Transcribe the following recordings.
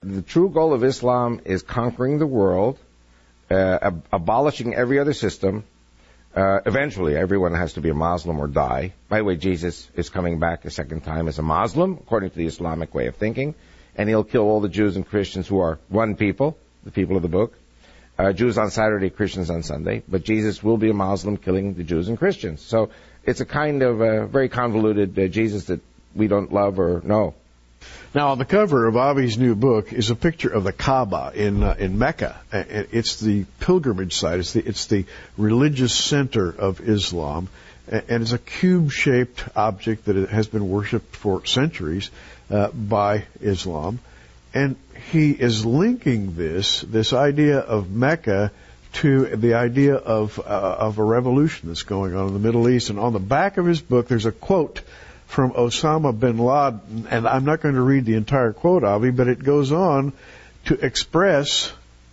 the true goal of Islam is conquering the world, abolishing every other system. Eventually, everyone has to be a Muslim or die. By the way, Jesus is coming back a second time as a Muslim, according to the Islamic way of thinking, and he'll kill all the Jews and Christians who are one people, the people of the book. Jews on Saturday, Christians on Sunday, but Jesus will be a Muslim killing the Jews and Christians. So it's a kind of very convoluted Jesus that we don't love or know. Now, on the cover of Avi's new book is a picture of the Kaaba in Mecca. It's the pilgrimage site. It's the religious center of Islam, and it's a cube-shaped object that has been worshipped for centuries by Islam. And he is linking this idea of Mecca to the idea of a revolution that's going on in the Middle East. And on the back of his book, there's a quote from Osama bin Laden, and I'm not going to read the entire quote, Avi, but it goes on to express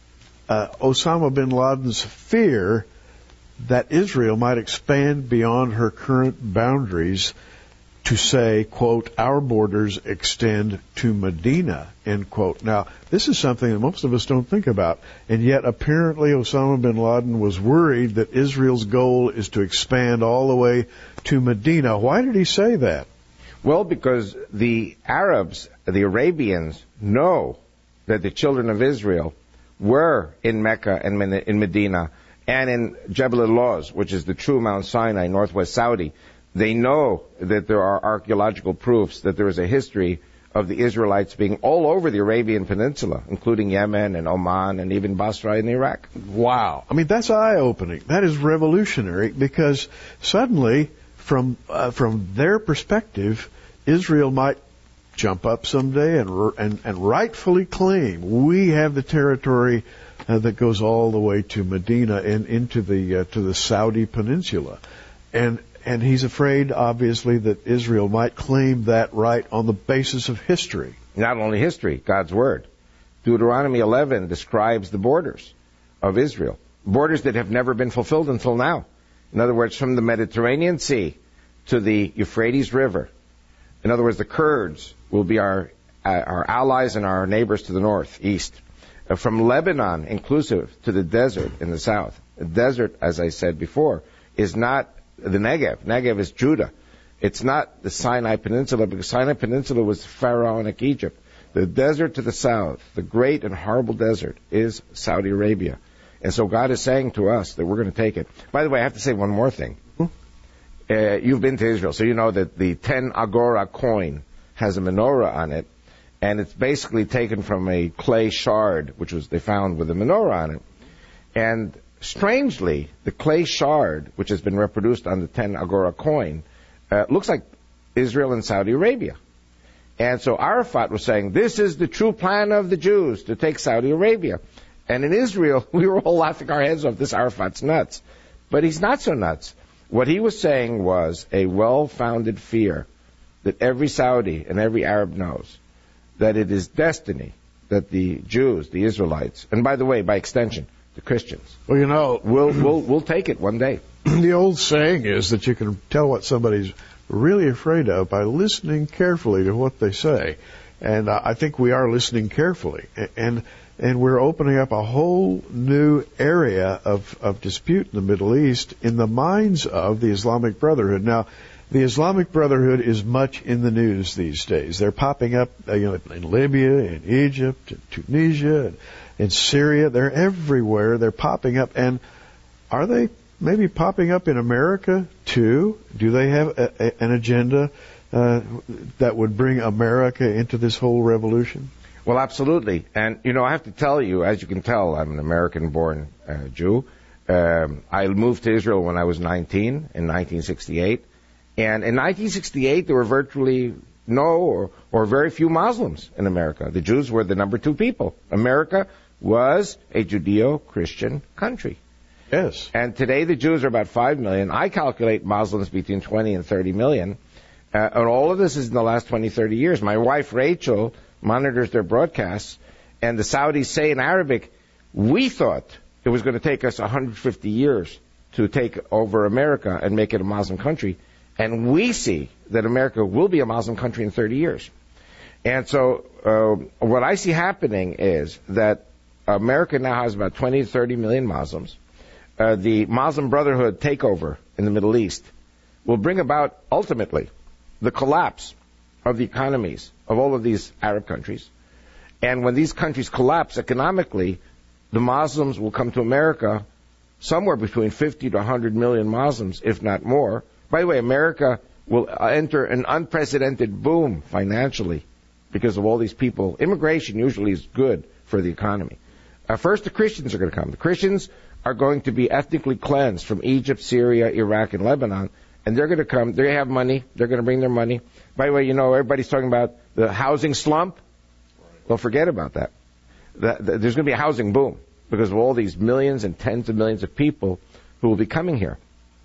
Osama bin Laden's fear that Israel might expand beyond her current boundaries to say, quote, our borders extend to Medina, end quote. Now, this is something that most of us don't think about, and yet apparently Osama bin Laden was worried that Israel's goal is to expand all the way to Medina. Why did he say that? Well, because the Arabs, the Arabians, know that the children of Israel were in Mecca and in Medina and in Jebel al-Lawz, which is the true Mount Sinai, northwest Saudi. They know that there are archaeological proofs that there is a history of the Israelites being all over the Arabian Peninsula, including Yemen and Oman and even Basra in Iraq. Wow. I mean, that's eye-opening. That is revolutionary, because suddenly, from their perspective, Israel might jump up someday and rightfully claim we have the territory that goes all the way to Medina and into to the Saudi Peninsula. And he's afraid, obviously, that Israel might claim that right on the basis of history. Not only history, God's Word. Deuteronomy 11 describes the borders of Israel, borders that have never been fulfilled until now. In other words, from the Mediterranean Sea to the Euphrates River. In other words, the Kurds will be our allies and our neighbors to the north, east. From Lebanon, inclusive, to the desert in the south. The desert, as I said before, is not the Negev. Negev is Judah. It's not the Sinai Peninsula, because Sinai Peninsula was pharaonic Egypt. The desert to the south, the great and horrible desert, is Saudi Arabia. And so God is saying to us that we're going to take it. By the way, I have to say one more thing. You've been to Israel, so you know that the 10 agora coin has a menorah on it, and it's basically taken from a clay shard, which they found with a menorah on it. And strangely, the clay shard, which has been reproduced on the 10 agora coin, looks like Israel and Saudi Arabia. And so Arafat was saying, this is the true plan of the Jews, to take Saudi Arabia. And in Israel, we were all laughing our heads off, this Arafat's nuts. But he's not so nuts. What he was saying was a well-founded fear that every Saudi and every Arab knows, that it is destiny that the Jews, the Israelites, and by the way, by extension, the Christians, well, you know, we'll take it one day. The old saying is that you can tell what somebody's really afraid of by listening carefully to what they say. And I think we are listening carefully. And we're opening up a whole new area of dispute in the Middle East in the minds of the Islamic Brotherhood. Now, the Islamic Brotherhood is much in the news these days. They're popping up in Libya, in Egypt, in Tunisia, in Syria. They're everywhere. They're popping up. And are they maybe popping up in America, too? Do they have an agenda that would bring America into this whole revolution? Well, absolutely. And, I have to tell you, as you can tell, I'm an American-born Jew. I moved to Israel when I was 19, in 1968. And in 1968, there were virtually no or very few Muslims in America. The Jews were the number 2 people. America was a Judeo-Christian country. Yes. And today the Jews are about 5 million. I calculate Muslims between 20 and 30 million. And all of this is in the last 20, 30 years. My wife, Rachel, monitors their broadcasts, and the Saudis say in Arabic, we thought it was going to take us 150 years to take over America and make it a Muslim country, and we see that America will be a Muslim country in 30 years. And so what I see happening is that America now has about 20 to 30 million Muslims. The Muslim Brotherhood takeover in the Middle East will bring about, ultimately, the collapse of the economies of all of these Arab countries. And when these countries collapse economically, the Muslims will come to America, somewhere between 50 to 100 million Muslims, if not more. By the way, America will enter an unprecedented boom financially because of all these people. Immigration usually is good for the economy. First, the Christians are going to come. The Christians are going to be ethnically cleansed from Egypt, Syria, Iraq, and Lebanon. And they're going to come. They have money. They're going to bring their money. By the way, everybody's talking about the housing slump. Well, forget about that. There's going to be a housing boom because of all these millions and tens of millions of people who will be coming here.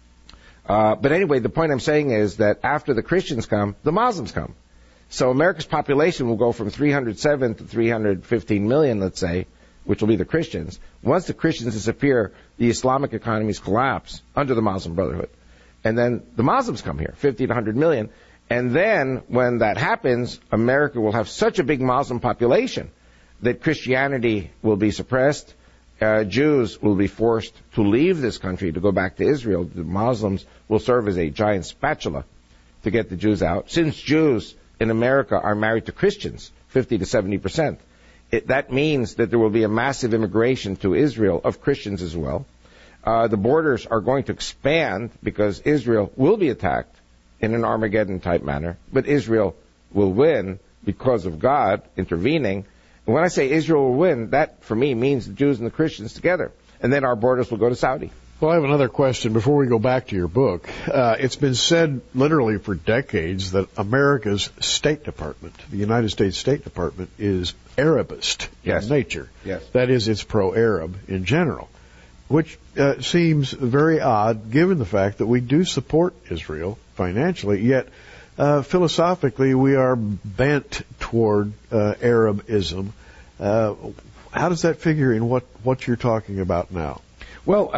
But anyway, the point I'm saying is that after the Christians come, the Muslims come. So America's population will go from 307 to 315 million, let's say, which will be the Christians. Once the Christians disappear, the Islamic economies collapse under the Muslim Brotherhood. And then the Muslims come here, 50 to 100 million. And then when that happens, America will have such a big Muslim population that Christianity will be suppressed. Jews will be forced to leave this country to go back to Israel. The Muslims will serve as a giant spatula to get the Jews out. Since Jews in America are married to Christians, 50 to 70%, that means that there will be a massive immigration to Israel of Christians as well. The borders are going to expand because Israel will be attacked in an Armageddon-type manner, but Israel will win because of God intervening. And when I say Israel will win, that, for me, means the Jews and the Christians together. And then our borders will go to Saudi. Well, I have another question before we go back to your book. It's been said literally for decades that America's State Department, the United States State Department, is Arabist in nature. Yes. That is, it's pro-Arab in general, which seems very odd given the fact that we do support Israel financially, yet philosophically we are bent toward Arabism. How does that figure in what you're talking about now? Well,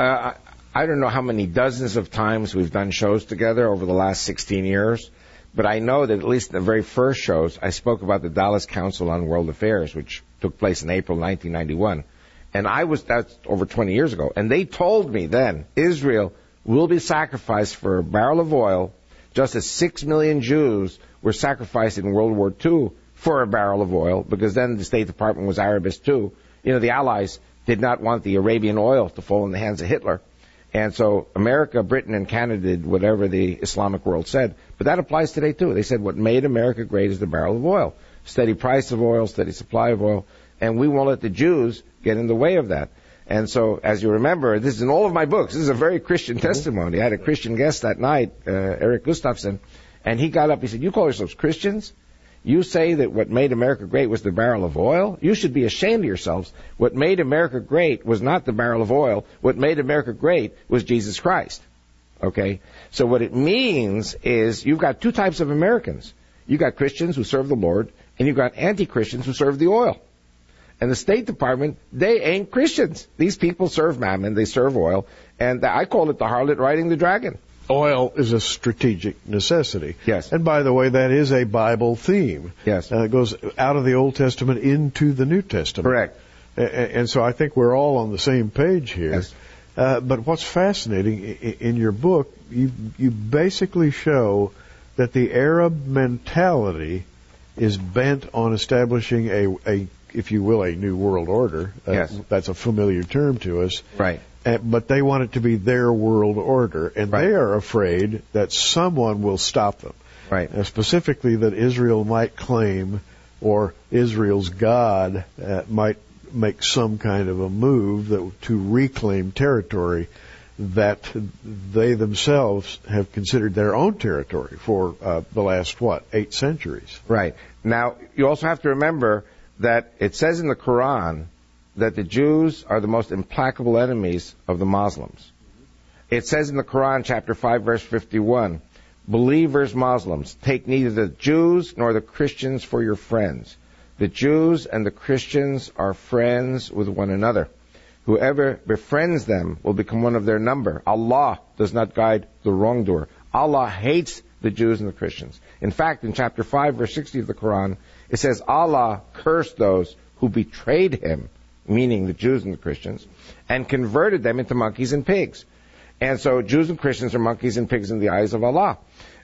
I don't know how many dozens of times we've done shows together over the last 16 years, but I know that at least in the very first shows, I spoke about the Dallas Council on World Affairs, which took place in April 1991. And that's over 20 years ago. And they told me then, Israel will be sacrificed for a barrel of oil, just as 6 million Jews were sacrificed in World War II for a barrel of oil, because then the State Department was Arabist too. The Allies did not want the Arabian oil to fall in the hands of Hitler. And so America, Britain, and Canada did whatever the Islamic world said. But that applies today too. They said what made America great is the barrel of oil. Steady price of oil, steady supply of oil. And we won't let the Jews get in the way of that. And so, as you remember, this is in all of my books. This is a very Christian testimony. I had a Christian guest that night, Eric Gustafson, and he got up, he said, "You call yourselves Christians? You say that what made America great was the barrel of oil? You should be ashamed of yourselves. What made America great was not the barrel of oil. What made America great was Jesus Christ." Okay? So what it means is you've got two types of Americans. You've got Christians who serve the Lord, and you've got anti-Christians who serve the oil. And the State Department, they ain't Christians. These people serve mammon, they serve oil, and I call it the harlot riding the dragon. Oil is a strategic necessity. Yes. And by the way, that is a Bible theme. Yes. It goes out of the Old Testament into the New Testament. Correct. And so I think we're all on the same page here. Yes. But what's fascinating in your book, you basically show that the Arab mentality is bent on establishing a if you will, a new world order. Yes. That's a familiar term to us. Right. But they want it to be their world order, and right. They are afraid that someone will stop them. Right. Specifically that Israel might claim, or Israel's God might make some kind of a move to reclaim territory that they themselves have considered their own territory for the last, 8 centuries. Right. Now, you also have to remember that it says in the Quran that the Jews are the most implacable enemies of the Muslims. It says in the Quran, chapter 5, verse 51, "Believers, Muslims, take neither the Jews nor the Christians for your friends. The Jews and the Christians are friends with one another. Whoever befriends them will become one of their number. Allah does not guide the wrongdoer." Allah hates the Jews and the Christians. In fact, in chapter 5, verse 60 of the Quran, it says, Allah cursed those who betrayed him, meaning the Jews and the Christians, and converted them into monkeys and pigs. And so Jews and Christians are monkeys and pigs in the eyes of Allah.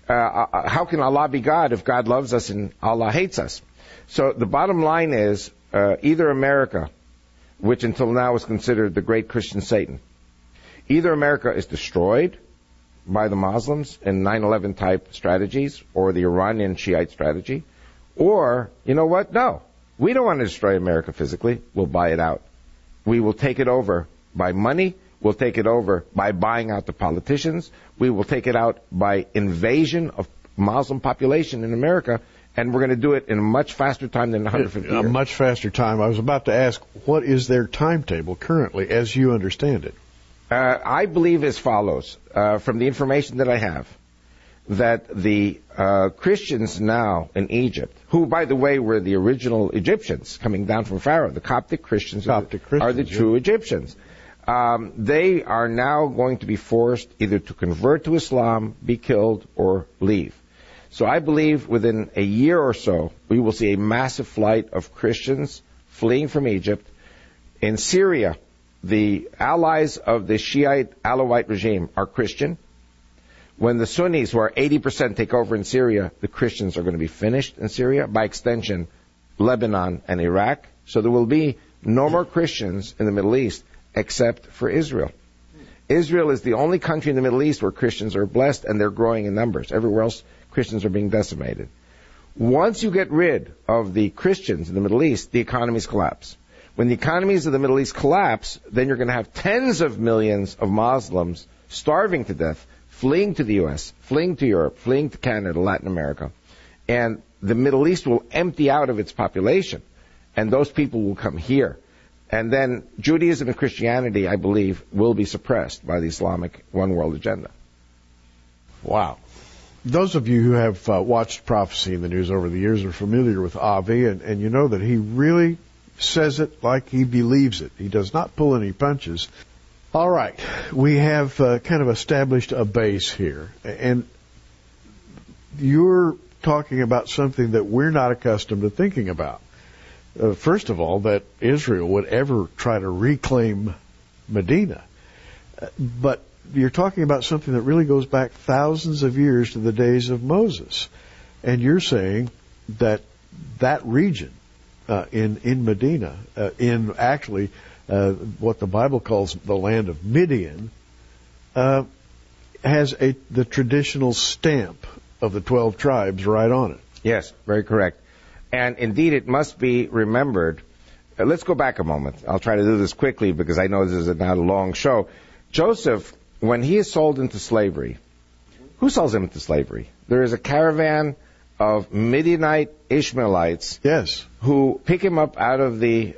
How can Allah be God if God loves us and Allah hates us? So the bottom line is, either America, which until now was considered the great Christian Satan, either America is destroyed by the Muslims in 9/11 type strategies or the Iranian Shiite strategy, or, you know what? No, we don't want to destroy America physically. We'll buy it out. We will take it over by money. We'll take it over by buying out the politicians. We will take it out by invasion of Muslim population in America, and we're going to do it in a much faster time than 150 years. A much faster time. I was about to ask, what is their timetable currently, as you understand it? I believe as follows, from the information that I have, that the Christians now in Egypt, who, by the way, were the original Egyptians coming down from Pharaoh, the Coptic Christians are the true Egyptians. They are now going to be forced either to convert to Islam, be killed, or leave. So I believe within a year or so, we will see a massive flight of Christians fleeing from Egypt. In Syria, the allies of the Shiite Alawite regime are Christian. When the Sunnis, who are 80%, take over in Syria, the Christians are going to be finished in Syria. By extension, Lebanon and Iraq. So there will be no more Christians in the Middle East except for Israel. Israel is the only country in the Middle East where Christians are blessed, and they're growing in numbers. Everywhere else, Christians are being decimated. Once you get rid of the Christians in the Middle East, the economies collapse. When the economies of the Middle East collapse, then you're going to have tens of millions of Muslims starving to death, fleeing to the U.S., fleeing to Europe, fleeing to Canada, Latin America. And the Middle East will empty out of its population, and those people will come here. And then Judaism and Christianity, I believe, will be suppressed by the Islamic one-world agenda. Wow. Those of you who have watched Prophecy in the News over the years are familiar with Avi, and you know that he really says it like he believes it. He does not pull any punches. All right. We have kind of established a base here, and you're talking about something that we're not accustomed to thinking about. First of all, that Israel would ever try to reclaim Medina. But you're talking about something that really goes back thousands of years to the days of Moses. And you're saying that that region in Medina, in actually what the Bible calls the land of Midian, has the traditional stamp of the 12 tribes right on it. Yes, very correct. And indeed, it must be remembered. Let's go back a moment. I'll try to do this quickly because I know this is not a long show. Joseph, when he is sold into slavery, who sells him into slavery? There is a caravan of Midianite Ishmaelites, yes, who pick him up out of the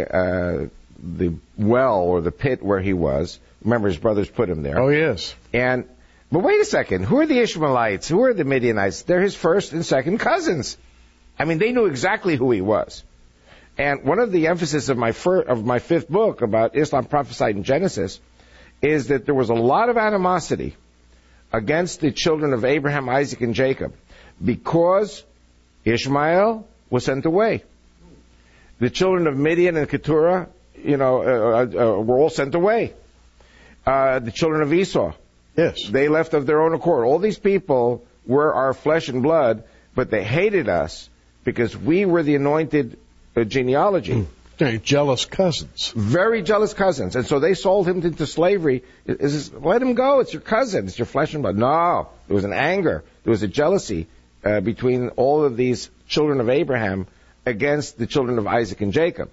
well or the pit where he was. Remember, his brothers put him there. Oh, yes. But wait a second. Who are the Ishmaelites? Who are the Midianites? They're his first and second cousins. I mean, they knew exactly who he was. And one of the emphasis of my fifth book about Islam prophesied in Genesis is that there was a lot of animosity against the children of Abraham, Isaac, and Jacob because Ishmael was sent away. The children of Midian and Keturah, were all sent away. The children of Esau, yes, they left of their own accord. All these people were our flesh and blood, but they hated us because we were the anointed genealogy. Very jealous cousins. Very jealous cousins. And so they sold him into slavery. Let him go. It's your cousin. It's your flesh and blood. No. There was an anger. There was a jealousy between all of these children of Abraham against the children of Isaac and Jacob.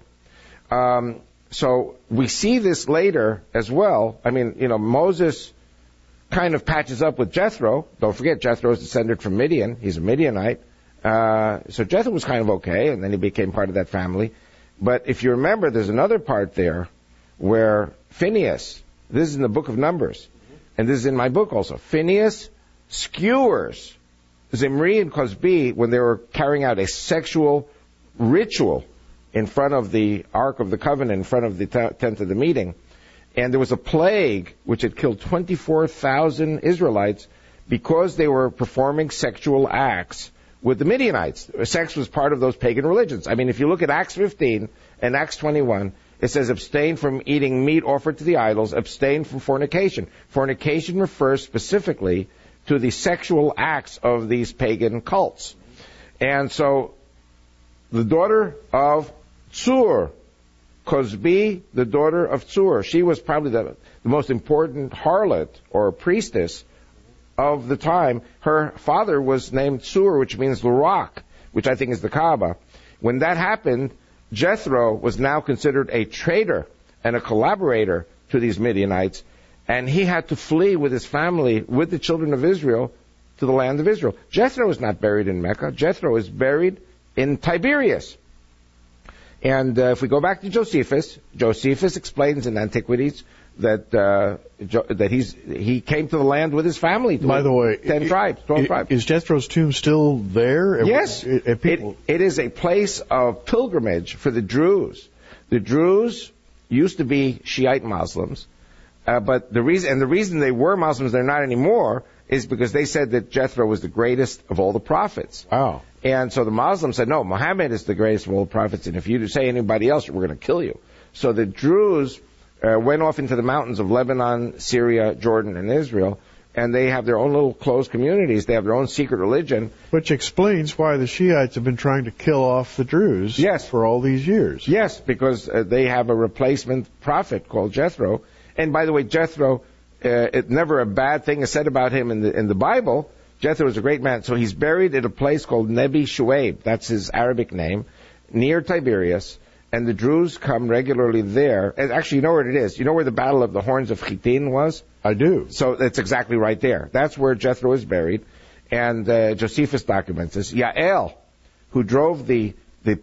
So we see this later as well. I mean, Moses kind of patches up with Jethro. Don't forget, Jethro is descended from Midian. He's a Midianite. So Jethro was kind of okay, and then he became part of that family. But if you remember, there's another part there where Phinehas, this is in the book of Numbers, and this is in my book also, Phinehas skewers Zimri and Cosbi when they were carrying out a sexual ritual in front of the Ark of the Covenant, in front of the tent of the meeting. And there was a plague which had killed 24,000 Israelites because they were performing sexual acts with the Midianites. Sex was part of those pagan religions. I mean, if you look at Acts 15 and Acts 21, it says abstain from eating meat offered to the idols, abstain from fornication. Fornication refers specifically to the sexual acts of these pagan cults. And so the daughter of Tsur, Cozbi, the daughter of Tsur, she was probably the most important harlot or priestess of the time. Her father was named Tsur, which means the rock, which I think is the Kaaba. When that happened, Jethro was now considered a traitor and a collaborator to these Midianites, and he had to flee with his family, with the children of Israel, to the land of Israel. Jethro is not buried in Mecca. Jethro is buried in Tiberias. And if we go back to Josephus explains in Antiquities that he came to the land with his family. By the way, 12 tribes. Is Jethro's tomb still there? Yes. It is a place of pilgrimage for the Druze. The Druze used to be Shiite Muslims, but the reason they were Muslims, they're not anymore, is because they said that Jethro was the greatest of all the prophets. Wow. And so the Muslims said, no, Muhammad is the greatest of all the prophets, and if you say anybody else, we're going to kill you. So the Druze went off into the mountains of Lebanon, Syria, Jordan, and Israel, and they have their own little closed communities. They have their own secret religion. Which explains why the Shiites have been trying to kill off the Druze for all these years. Yes, because they have a replacement prophet called Jethro. And by the way, Jethro, never a bad thing is said about him in the Bible. Jethro was a great man. So he's buried at a place called Nebi Shuaib. That's his Arabic name, near Tiberias. And the Druze come regularly there. And actually, you know where it is. You know where the Battle of the Horns of Chittim was? I do. So it's exactly right there. That's where Jethro is buried. And Josephus documents this. Yael, who drove the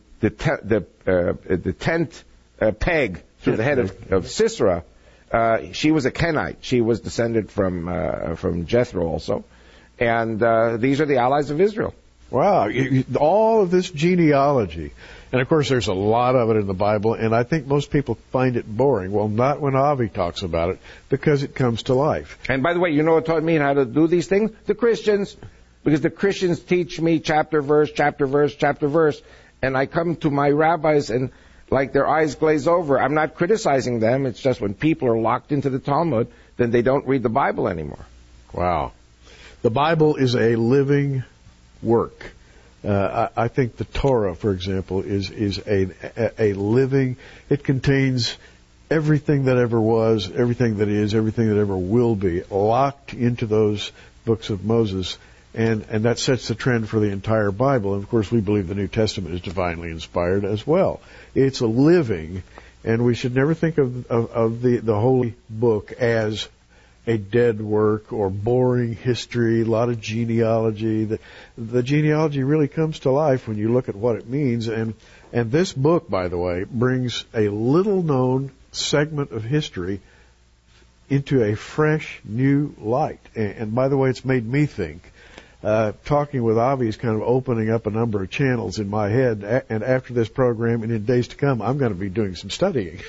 tent peg through the head of Sisera, she was a Kenite. She was descended from Jethro also. And these are the allies of Israel. Wow. All of this genealogy. And, of course, there's a lot of it in the Bible, and I think most people find it boring. Well, not when Avi talks about it, because it comes to life. And, by the way, you know what taught me how to do these things? The Christians. Because the Christians teach me chapter, verse, chapter, verse, chapter, verse. And I come to my rabbis and, like, their eyes glaze over. I'm not criticizing them. It's just when people are locked into the Talmud, then they don't read the Bible anymore. Wow. The Bible is a living work. I think the Torah, for example, is a living. It contains everything that ever was, everything that is, everything that ever will be, locked into those books of Moses, and that sets the trend for the entire Bible. And of course, we believe the New Testament is divinely inspired as well. It's a living, and we should never think of the holy book as a dead work or boring history, a lot of genealogy. The genealogy really comes to life when you look at what it means. And this book, by the way, brings a little-known segment of history into a fresh, new light. And by the way, it's made me think. Talking with Avi is kind of opening up a number of channels in my head. And after this program and in days to come, I'm going to be doing some studying.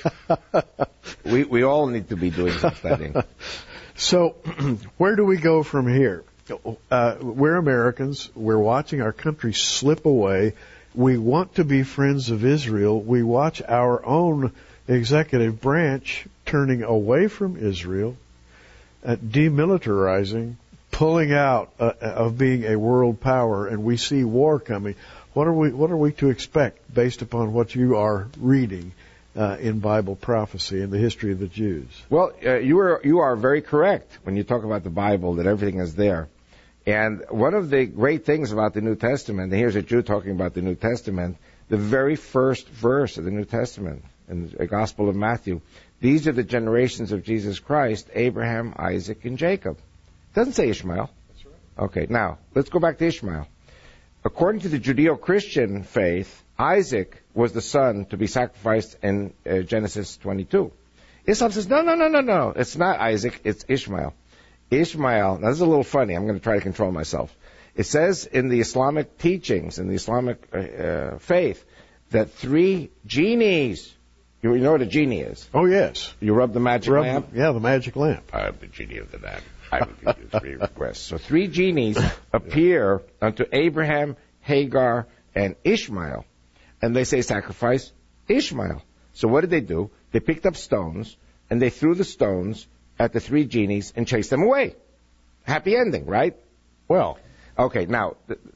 We all need to be doing some studying. So, where do we go from here? We're Americans. We're watching our country slip away. We want to be friends of Israel. We watch our own executive branch turning away from Israel, demilitarizing, pulling out of being a world power, and we see war coming. What are we to expect based upon what you are reading in Bible prophecy and the history of the Jews? Well, you are very correct when you talk about the Bible, that everything is there. And one of the great things about the New Testament, and here's a Jew talking about the New Testament, the very first verse of the New Testament in the Gospel of Matthew, these are the generations of Jesus Christ, Abraham, Isaac, and Jacob. It doesn't say Ishmael. That's right. Okay, now, let's go back to Ishmael. According to the Judeo-Christian faith, Isaac was the son to be sacrificed in Genesis 22. Islam says, no, it's not Isaac, it's Ishmael. Ishmael, now this is a little funny, I'm going to try to control myself. It says in the Islamic teachings, in the Islamic faith, that 3 genies, you know what a genie is? Oh, yes. You rub the magic lamp? Yeah, the magic lamp. I'm the genie of the lamp. I will give you 3 requests. So 3 genies appear unto Abraham, Hagar, and Ishmael. And they say, sacrifice Ishmael. So what did they do? They picked up stones, and they threw the stones at the 3 genies and chased them away. Happy ending, right? Well, okay, now,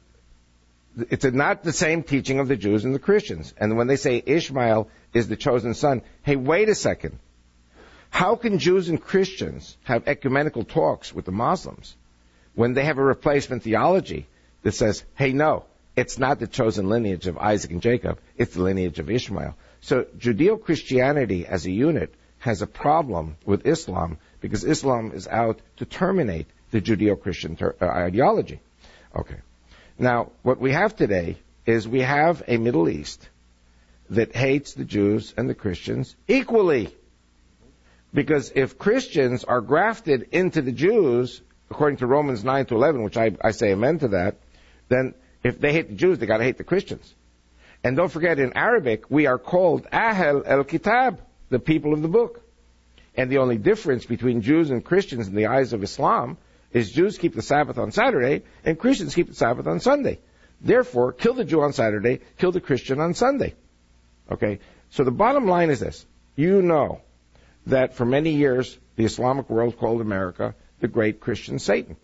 it's not the same teaching of the Jews and the Christians. And when they say Ishmael is the chosen son, hey, wait a second. How can Jews and Christians have ecumenical talks with the Muslims when they have a replacement theology that says, hey, no, it's not the chosen lineage of Isaac and Jacob, it's the lineage of Ishmael. So Judeo-Christianity as a unit has a problem with Islam because Islam is out to terminate the Judeo-Christian ideology. Okay. Now, what we have today is we have a Middle East that hates the Jews and the Christians equally. Because if Christians are grafted into the Jews, according to Romans 9-11, which I say amen to that, then if they hate the Jews, they got to hate the Christians. And don't forget, in Arabic, we are called Ahl el-Kitab, the people of the book. And the only difference between Jews and Christians in the eyes of Islam is Jews keep the Sabbath on Saturday and Christians keep the Sabbath on Sunday. Therefore, kill the Jew on Saturday, kill the Christian on Sunday. Okay? So the bottom line is this. You know that for many years, the Islamic world called America the great Christian Satan.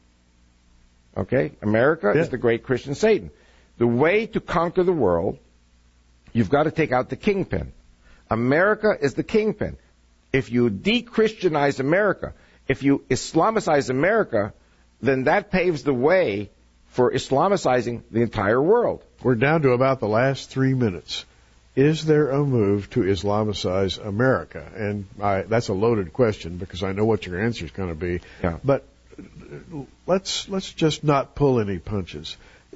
Okay? America is the great Christian Satan. The way to conquer the world, you've got to take out the kingpin. America is the kingpin. If you de-Christianize America, if you Islamicize America, then that paves the way for Islamicizing the entire world. We're down to about the last 3 minutes. Is there a move to Islamicize America? And that's a loaded question because I know what your answer is going to be. Yeah. But let's just not pull any punches.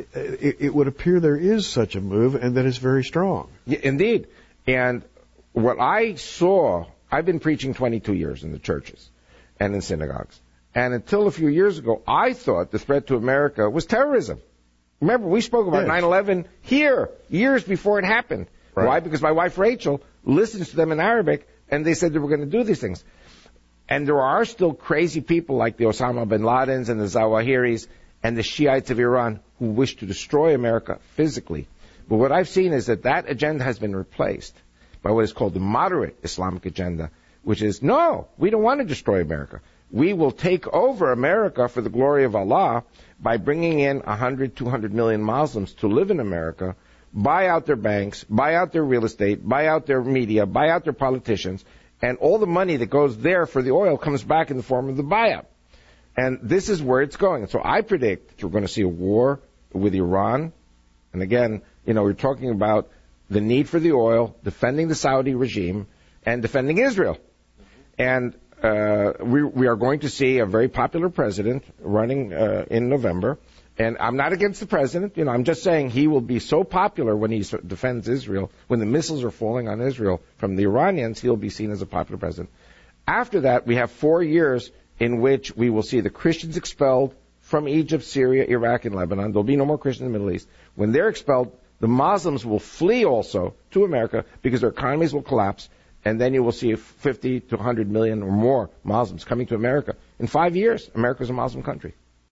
It would appear there is such a move and that it's very strong. Yeah, indeed. And what I saw, I've been preaching 22 years in the churches and in synagogues. And until a few years ago, I thought the threat to America was terrorism. Remember, we spoke about 9/11 here years before it happened. Right. Why? Because my wife Rachel listens to them in Arabic, and they said they were going to do these things. And there are still crazy people like the Osama bin Ladens and the Zawahiris and the Shiites of Iran who wish to destroy America physically. But what I've seen is that agenda has been replaced by what is called the moderate Islamic agenda, which is, no, we don't want to destroy America. We will take over America for the glory of Allah by bringing in 100, 200 million Muslims to live in America, buy out their banks, buy out their real estate, buy out their media, buy out their politicians, and all the money that goes there for the oil comes back in the form of the buyout. And this is where it's going. So I predict that we're going to see a war with Iran. And again, we're talking about the need for the oil, defending the Saudi regime, and defending Israel. And we are going to see a very popular president running in November. And I'm not against the president. I'm just saying he will be so popular when he defends Israel. When the missiles are falling on Israel from the Iranians, he'll be seen as a popular president. After that, we have 4 years in which we will see the Christians expelled from Egypt, Syria, Iraq, and Lebanon. There'll be no more Christians in the Middle East. When they're expelled, the Muslims will flee also to America because their economies will collapse. And then you will see 50 to 100 million or more Muslims coming to America. In 5 years, America is a Muslim country.